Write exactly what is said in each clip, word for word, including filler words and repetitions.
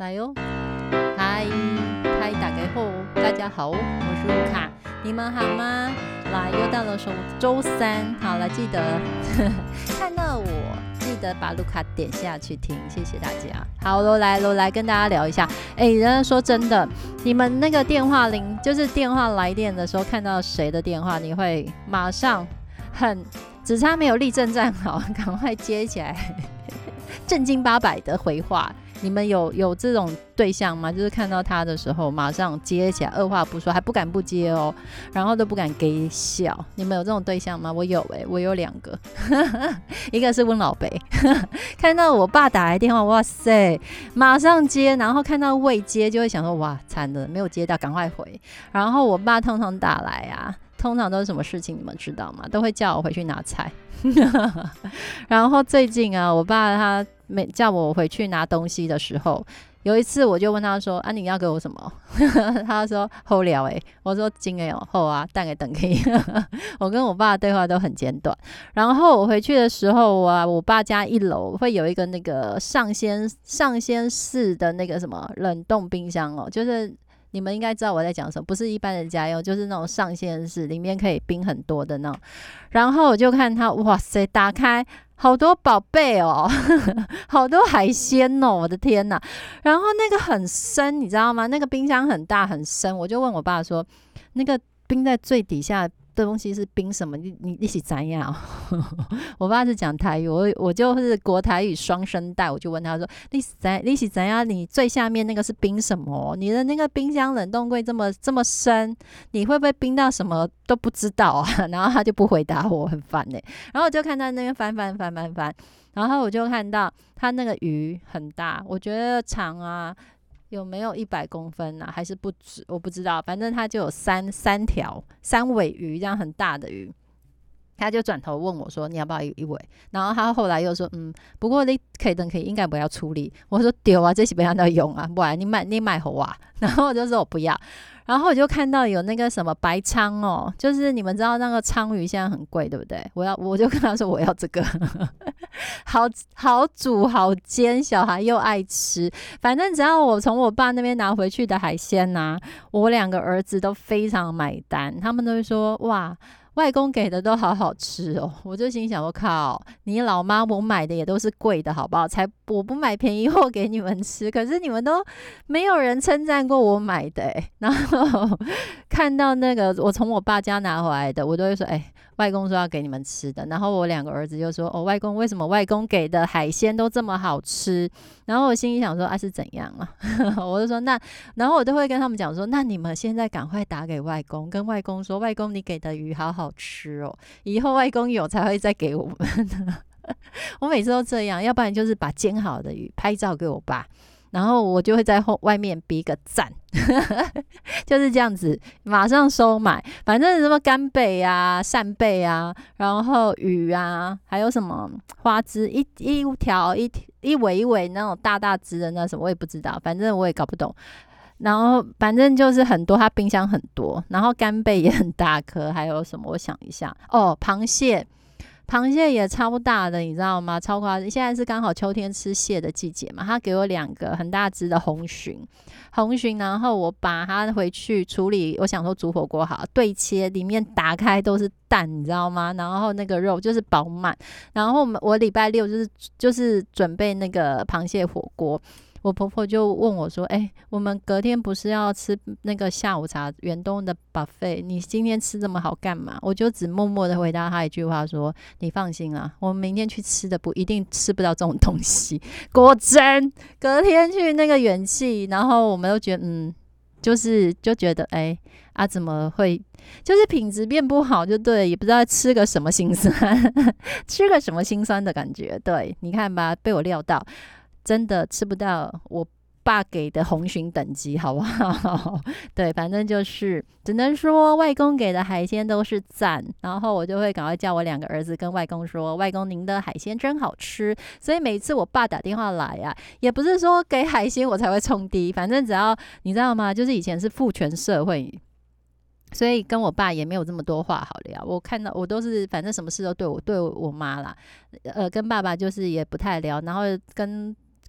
来哟、哦，嗨嗨，打给后，大家好，我是卢卡，你们好吗？来，又到了周三，好来记得看到我，记得把卢卡点下去听，谢谢大家。好喽，来喽，来跟大家聊一下。哎，人家说真的，你们那个电话铃，就是电话来电的时候，看到谁的电话，你会马上很只差没有立正站好，赶快接起来，正经八百的回话。你们有有这种对象吗？就是看到他的时候马上接起来，二话不说，还不敢不接哦，然后都不敢给笑。你们有这种对象吗？我有哎、欸，我有两个，一个是温老北，看到我爸打来电话，哇塞，马上接，然后看到未接就会想说，哇，惨了，没有接到，赶快回。然后我爸通常打来啊，通常都是什么事情你们知道吗？都会叫我回去拿菜。然后最近啊，我爸他每叫我回去拿东西的时候，有一次我就问他说：“啊，你要给我什么？”他说：“好料诶。”我说：“金诶哦，好啊，蛋给等可以。”我跟我爸的对话都很简短。然后我回去的时候啊，我爸家一楼会有一个那个上仙上仙式的那个什么冷冻冰箱哦，就是。你们应该知道我在讲什么，不是一般的家用，就是那种上限式，里面可以冰很多的那种。然后我就看它，哇塞，打开好多宝贝哦，好多海鲜哦，我的天哪！然后那个很深，你知道吗？那个冰箱很大很深，我就问我爸说，那个冰在最底下的东西是冰什么？你你一起怎样？我爸是讲台语，我我就是国台语双声带，我就问他说：“你是怎你是怎样？你最下面那个是冰什么？你的那个冰箱冷冻柜这么这么深，你会不会冰到什么都不知道啊？”然后他就不回答我，很烦哎、欸。然后我就看他那边翻翻翻翻翻，然后我就看到他那个鱼很大，我觉得长啊。有没有一百公分啊？还是不止？我不知道，反正它就有三三条三尾鱼，这样很大的鱼。他就转头问我说：“你要不要一尾？”然后他后来又说：“嗯，不过你可以等可以，应该不要处理。”我说：“丢啊，这是不要用啊，不然你买你买好啊。”然后我就说我不要。然后我就看到有那个什么白鲳哦，就是你们知道那个鲳鱼现在很贵，对不对？我要我就跟他说我要这个，好好煮好煎，小孩又爱吃。反正只要我从我爸那边拿回去的海鲜啊，我两个儿子都非常买单，他们都会说哇。外公给的都好好吃哦，我就心想我靠，你老妈我买的也都是贵的好不好？才我不买便宜货给你们吃，可是你们都没有人称赞过我买的欸。然后看到那个我从我爸家拿回来的，我都会说哎、欸，外公说要给你们吃的。然后我两个儿子就说哦，外公为什么外公给的海鲜都这么好吃？然后我心里想说啊是怎样啊？我就说那，然后我都会跟他们讲说，那你们现在赶快打给外公，跟外公说，外公你给的鱼好好吃哦，以后外公有才会再给我们。我每次都这样，要不然就是把煎好的鱼拍照给我爸，然后我就会在后外面比个赞，就是这样子，马上收买。反正什么干贝啊、扇贝啊，然后鱼啊，还有什么花枝，一一条一一尾一尾那种大大只的那什么，我也不知道，反正我也搞不懂。然后反正就是很多，它冰箱很多，然后干贝也很大颗，还有什么？我想一下，哦，螃蟹。螃蟹也超大的，你知道吗？超夸张！现在是刚好秋天吃蟹的季节嘛，他给我两个很大只的红鲟，红鲟，然后我把它回去处理，我想说煮火锅好，对切，里面打开都是蛋，你知道吗？然后那个肉就是饱满，然后我礼拜六就是就是准备那个螃蟹火锅。我婆婆就问我说：“哎、欸，我们隔天不是要吃那个下午茶远东的 buffet， 你今天吃这么好干嘛？”我就只默默的回答她一句话说：“你放心啦，我们明天去吃的不一定吃不到这种东西。”果真，隔天去那个元气，然后我们都觉得，嗯，就是就觉得，哎、欸、啊，怎么会？就是品质变不好，就对，也不知道吃个什么心酸，吃个什么心酸的感觉。对，你看吧，被我料到。真的吃不到我爸给的红鲟等级，好不好？对，反正就是只能说外公给的海鲜都是赞，然后我就会赶快叫我两个儿子跟外公说：“外公，您的海鲜真好吃。”所以每次我爸打电话来啊，也不是说给海鲜我才会冲低，反正只要你知道吗？就是以前是父权社会。所以跟我爸也没有这么多话好聊，我看到我都是反正什么事都对我对我妈啦，呃，跟爸爸就是也不太聊，然后跟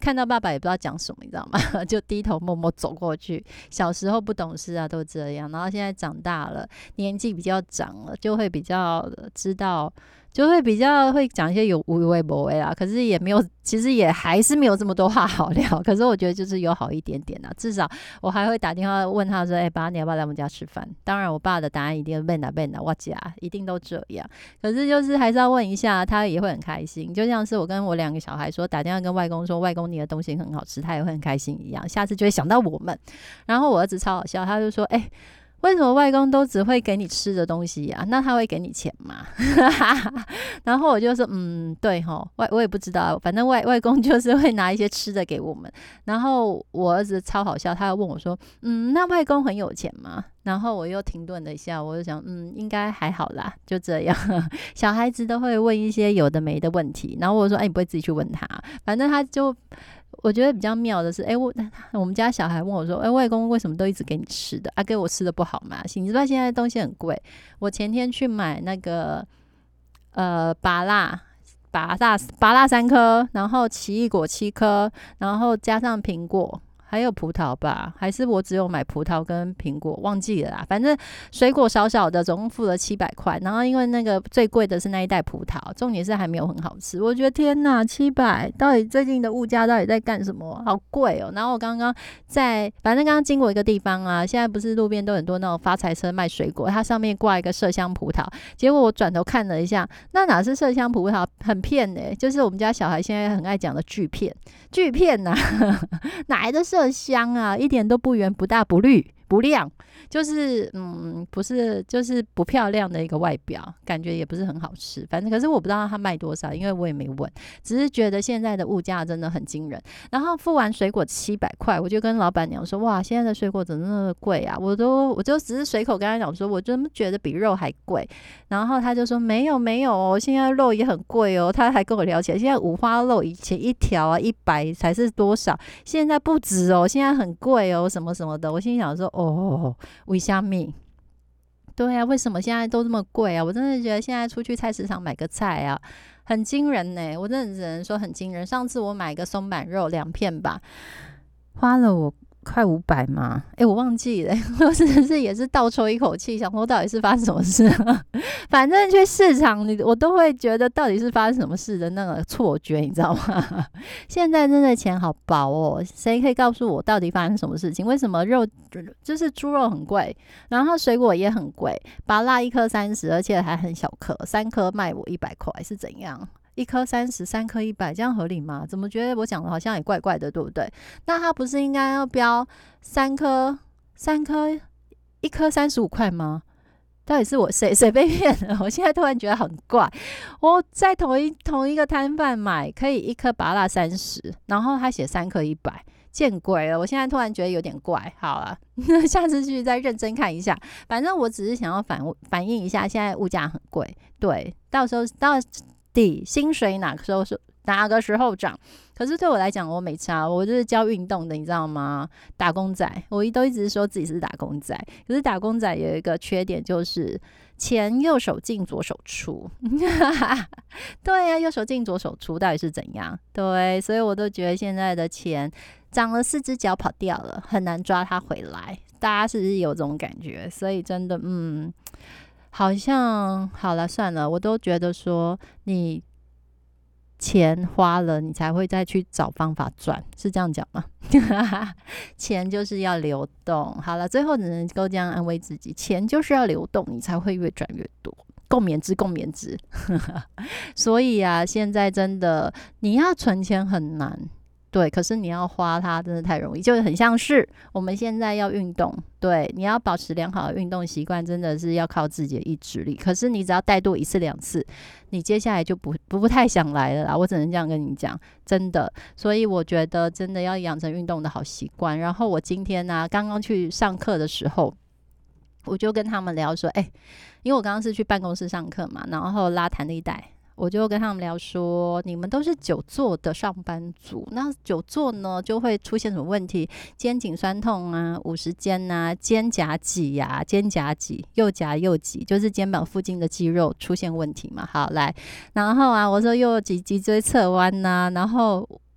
看到爸爸也不知道讲什么，你知道吗？就低头默默走过去。小时候不懂事啊，都这样。然后现在长大了，年纪比较长了，就会比较知道，就会比较会讲一些有无为不为啦。可是也没有，其实也还是没有这么多话好聊。可是我觉得就是有好一点点啦，至少我还会打电话问他说：“哎、欸，爸，你要不要来我们家吃饭？”当然，我爸的答案一定是“贝哪贝哪我家”，一定都这样。可是就是还是要问一下，他也会很开心。就像是我跟我两个小孩说，打电话跟外公说：“外公，你的东西很好吃。”他也会很开心一样。下次就会想到我们。然后我儿子超好笑，他就说：“哎、欸。”为什么外公都只会给你吃的东西啊？那他会给你钱吗？然后我就说，嗯，对齁，外我也不知道，反正外外公就是会拿一些吃的给我们。然后我儿子超好笑，他又问我说，嗯，那外公很有钱吗？然后我又停顿了一下，我就想，嗯，应该还好啦，就这样。小孩子都会问一些有的没的问题，然后我说，哎，你不会自己去问他？反正他就。我觉得比较妙的是，哎，我我们家小孩问我说，哎，外公为什么都一直给你吃的？啊，给我吃的不好吗？你知道现在东西很贵，我前天去买那个呃芭乐。芭乐芭乐三颗，然后奇异果七颗，然后加上苹果。还有葡萄吧，还是我只有买葡萄跟苹果，忘记了啦。反正水果少少的，总共付了七百块。然后因为那个最贵的是那一袋葡萄，重点是还没有很好吃。我觉得天哪，七百，到底最近的物价到底在干什么？好贵哦。然后我刚刚在，反正刚刚经过一个地方啊，现在不是路边都很多那种发财车卖水果，它上面挂一个麝香葡萄。结果我转头看了一下，那哪是麝香葡萄，很骗欸，就是我们家小孩现在很爱讲的巨片，巨片呐，哪来的麝香啊，一点都不圆不大不绿不亮，就是嗯不是就是不漂亮的一个外表，感觉也不是很好吃。反正可是我不知道它卖多少，因为我也没问，只是觉得现在的物价真的很惊人。然后付完水果七百块，我就跟老板娘说：“哇，现在的水果怎么那么贵啊？”我都我就只是随口跟他讲说：“我怎么觉得比肉还贵？”然后他就说：“没有没有哦，现在肉也很贵哦。”他还跟我聊起来，现在五花肉以前一条啊一百才是多少，现在不止哦，现在很贵哦，什么什么的。我心里想说：“哦，为什么？对啊，为什么现在都这么贵啊？我真的觉得现在出去菜市场买个菜啊，很惊人呢。我真的只能说很惊人。上次我买个松板肉两片吧，花了我快五百嘛，哎，我忘记了，我真的是也是倒抽一口气，想说到底是发生什么事、啊。反正去市场，你我都会觉得到底是发生什么事的那个错觉，你知道吗？现在真的钱好薄哦，谁可以告诉我到底发生什么事情？为什么肉就是猪肉很贵，然后水果也很贵，芭乐一颗三十，而且还很小颗，三颗卖我一百块，是怎样？一颗三十，三颗一百，这样合理吗？怎么觉得我讲的好像也怪怪的，对不对？那他不是应该要标三颗，三颗一颗三十五块吗？到底是我谁谁被骗了？我现在突然觉得很怪。我在同一同一个摊贩买，可以一颗芭乐三十，然后他写三颗一百。见鬼了！我现在突然觉得有点怪。好了，下次去再认真看一下。反正我只是想要反反映一下，现在物价很贵。对，到时候到底薪水哪个时候是哪个时候涨？可是对我来讲，我没差，我就是教运动的，你知道吗？打工仔，我都一直说自己是打工仔。可是打工仔有一个缺点，就是钱右手进左手出。对呀、啊，右手进左手出，到底是怎样？对，所以我都觉得现在的钱长了四只脚跑掉了，很难抓它回来。大家是不是有这种感觉？所以真的，嗯，好像好了，算了，我都觉得说你钱花了，你才会再去找方法赚，是这样讲吗？钱就是要流动。好了，最后只能够这样安慰自己：钱就是要流动，你才会越赚越多。共勉之，共勉之。所以啊，现在真的你要存钱很难。对，可是你要花它真的太容易，就很像是我们现在要运动，对，你要保持良好的运动习惯，真的是要靠自己的意志力。可是你只要怠惰一次两次，你接下来就不不不太想来了啦。我只能这样跟你讲，真的。所以我觉得真的要养成运动的好习惯。然后我今天呢、啊，刚刚去上课的时候，我就跟他们聊说，哎、欸，因为我刚刚是去办公室上课嘛，然后拉弹力带。我就跟他们聊说，你们都是久坐的上班族，那久坐呢就会出现什么问题？肩颈酸痛啊，五十肩啊，肩胛脊呀，肩胛脊、右胛右脊，就是肩膀附近的肌肉出现问题嘛。好，来，然后啊，我说右脊脊椎侧弯呐、啊，然后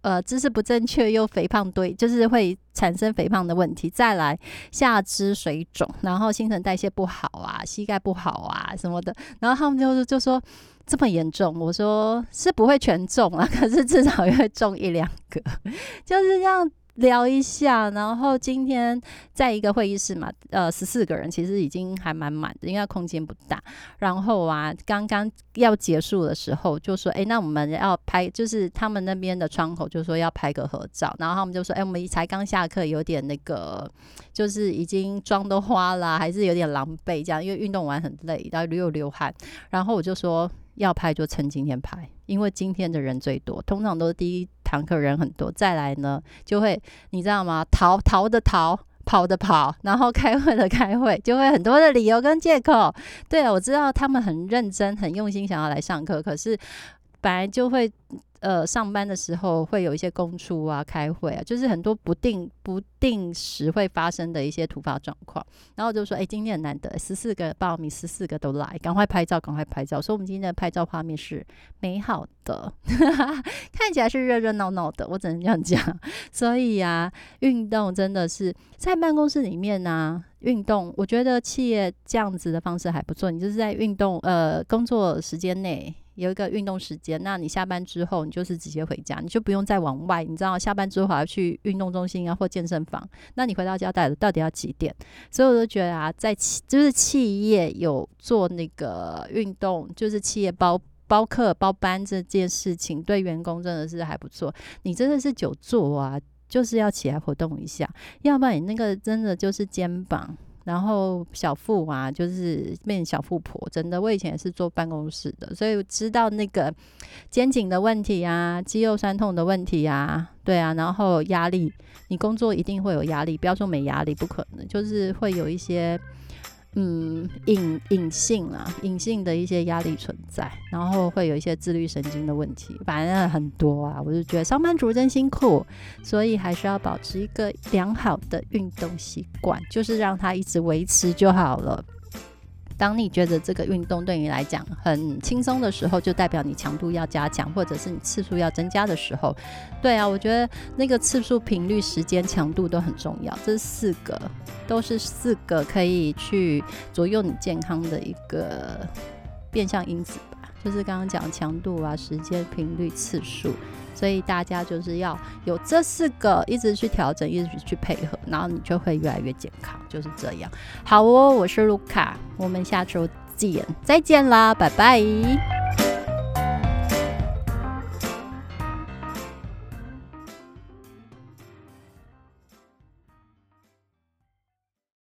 呃姿势不正确又肥胖堆，就是会产生肥胖的问题。再来下肢水肿，然后新陈代谢不好啊，膝盖不好啊什么的，然后他们就就说这么严重，我说是不会全中啊，可是至少也会中一两个，就是这样聊一下。然后今天在一个会议室嘛，呃，十四个人，其实已经还蛮满的，因为空间不大。然后啊，刚刚要结束的时候，就说，哎，那我们要拍，就是他们那边的窗口就说要拍个合照，然后他们就说，哎，我们才刚下课，有点那个，就是已经妆都花了，还是有点狼狈这样，因为运动完很累，然后又流汗。然后我就说，要拍就趁今天拍，因为今天的人最多，通常都是第一堂课人很多，再来呢就会你知道吗？逃逃的逃，跑的跑，然后开会的开会，就会很多的理由跟借口。对啊，我知道他们很认真、很用心想要来上课，可是本来就会呃上班的时候会有一些公出啊、开会啊，就是很多不定不定时会发生的一些突发状况。然后我就说，哎、欸，今天很难得，十四个报名，十四个都来，赶快拍照，赶快拍照。所以我们今天的拍照画面是美好的，看起来是热热闹闹的，我只能这样讲。所以啊，运动真的是在办公室里面呢、啊。运动，我觉得企业这样子的方式还不错。你就是在运动，呃，工作时间内有一个运动时间，那你下班之后，你就是直接回家，你就不用再往外。你知道，下班之后还要去运动中心啊或健身房，那你回到家到底到底要几点？所以我就觉得啊，在就是企业有做那个运动，就是企业包。包课包班这件事情对员工真的是还不错。你真的是久坐啊，就是要起来活动一下，要不然你那个真的就是肩膀，然后小腹啊，就是变小腹婆。真的，我以前也是坐办公室的，所以我知道那个肩颈的问题啊，肌肉酸痛的问题啊，对啊，然后压力，你工作一定会有压力，不要说没压力，不可能，就是会有一些。嗯，隐隐性啊，隐性的一些压力存在，然后会有一些自律神经的问题，反正很多啊。我就觉得上班族真辛苦，所以还是要保持一个良好的运动习惯，就是让它一直维持就好了。当你觉得这个运动对你来讲很轻松的时候，就代表你强度要加强，或者是你次数要增加的时候。对啊，我觉得那个次数、频率、时间、强度都很重要，这四个都是四个可以去左右你健康的一个变相因子吧，就是刚刚讲强度啊、时间、频率、次数。所以大家就是要有这四个一直去调整，一直去配合，然后你就会越来越健康，就是这样。好哦，我是卢卡，我们下周见，再见啦，拜拜。